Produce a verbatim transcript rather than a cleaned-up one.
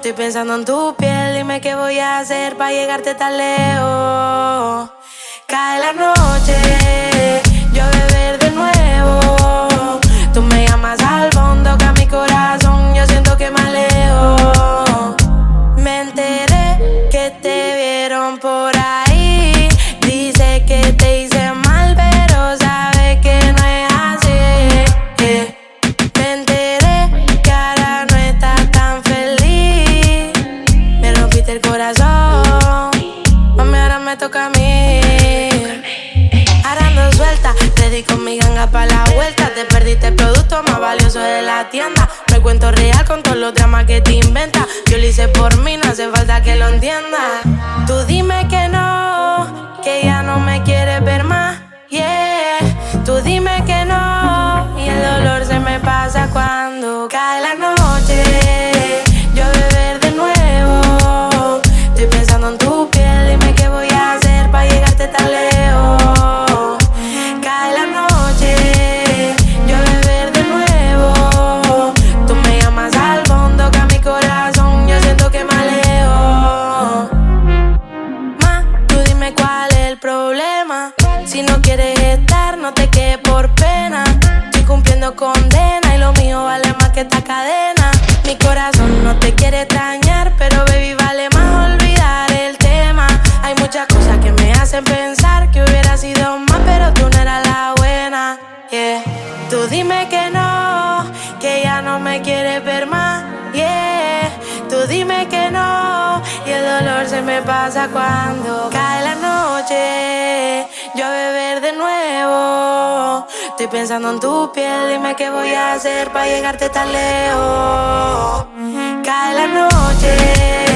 Estoy pensando en tu piel, dime qué voy a hacer para llegarte tan lejos. Cae la noche, yo beber de nuevo. Tú me llamas al fondo que a mi corazón yo siento que me alejo. Me enteré que te vieron por ahí. Dice que te hice mal, pero sabe que no es así. eh. Me enteré que ahora no estás tan feliz. Me rompiste el corazón, mami, ahora me toca a mí. Ahora ando suelta, ready con mi ganga pa' la vuelta. Te perdiste el producto más valioso de la tienda. No hay cuento real con todos los dramas que te inventas. Yo lo hice por mí, no hace falta que lo entiendas. Tú dime que no, que ya no me quieres ver más, yeah. Tú dime que no, y el dolor se me pasa cuando cae la noche. Yo beber de nuevo. Estoy pensando en tu piel, dime qué voy a hacer para llegarte tan lejos. Cae la noche, yo beber de nuevo. Tú me llamas al fondo que a mi corazón yo siento que me alejo. Ma, tú dime cuál es el problema. Si no quieres estar, no te quedes por pena. Estoy cumpliendo condena y lo mío vale más que esta cadena. Mi corazón no te quiere extrañar, pero baby vale más olvidar el tema. Hay muchas cosas que me hacen pensar que hubiera sido más, pero tú no eras la buena, yeah. Tú dime que no, que ya no me quieres ver más, yeah. Tú dime que no, y el dolor se me pasa cuando cae la noche. Yo a beber de nuevo. Estoy pensando en tu piel, dime qué voy a hacer para llegarte tan lejos. Cae la noche.